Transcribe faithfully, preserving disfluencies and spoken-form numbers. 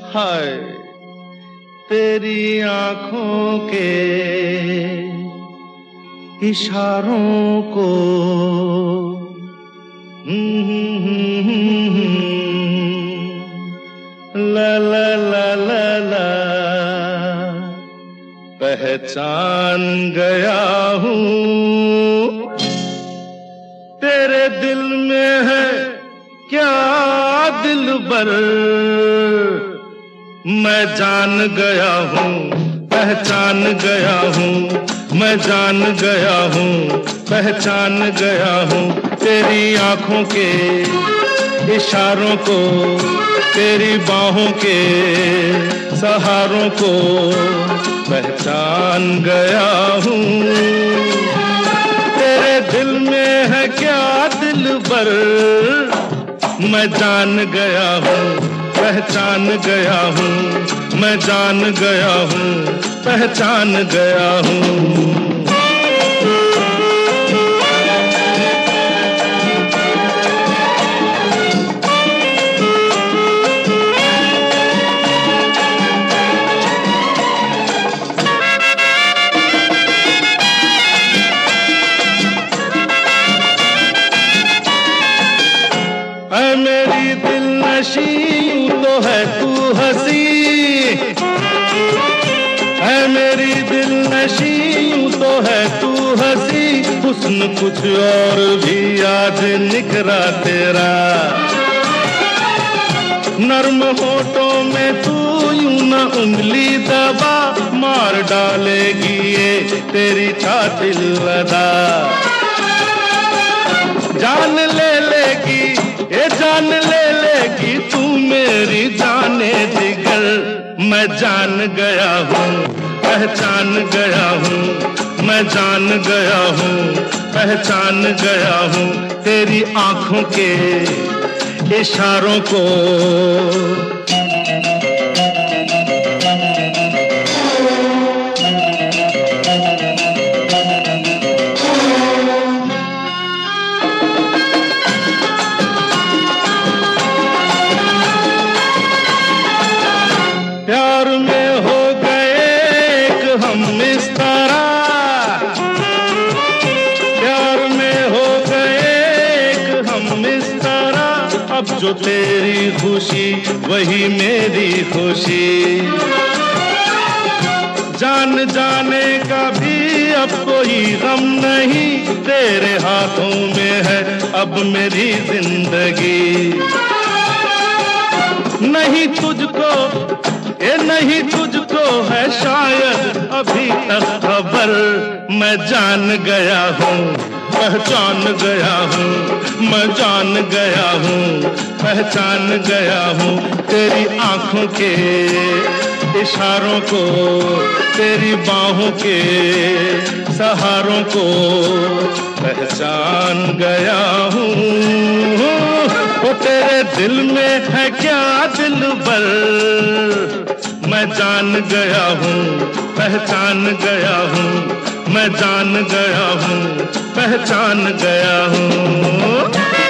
हाय तेरी आंखों के इशारों को ला ला ला ला ला पहचान गया हूँ। तेरे दिल में है क्या दिलबर, मैं जान गया हूँ, पहचान गया हूँ, मैं जान गया हूँ, पहचान गया हूँ। तेरी आंखों के इशारों को, तेरी बाहों के सहारों को पहचान गया हूँ। तेरे दिल में है क्या दिलबर, मैं जान गया हूँ, पहचान गया हूँ, मैं जान गया हूँ, पहचान गया हूँ। ऐ मेरी दिल नशी तो है तू हंसी, ऐ मेरी दिल नशी तो है तू हंसी। हुस्न कुछ और भी आज निखरा तेरा, नर्म होठों में तू यूं न उंगली दबा, मार डालेगी ये तेरी छाती लदा। जान ले लेगी ये जान ले लेगी तू मेरी जाने जिगर, मैं जान गया हूँ, पहचान गया हूँ, मैं जान गया हूँ, पहचान गया हूँ। तेरी आंखों के इशारों को प्यार में हो गए एक हम इस तरह, प्यार में हो गए एक हम इस तरह। अब जो तेरी खुशी वही मेरी खुशी, जान जाने का भी अब कोई गम नहीं। तेरे हाथों में है अब मेरी जिंदगी, नहीं तुझको ये नहीं तुझको है शायद अभी तक खबर। मैं जान गया हूँ, पहचान गया हूँ, मैं जान गया हूँ, पहचान गया हूँ। तेरी आंखों के इशारों को, तेरी बाहों के सहारों को पहचान गया हूँ। वो तेरे दिल में है क्या दिलबर, मैं जान गया हूँ, पहचान गया हूँ, मैं जान गया हूँ, पहचान गया हूँ।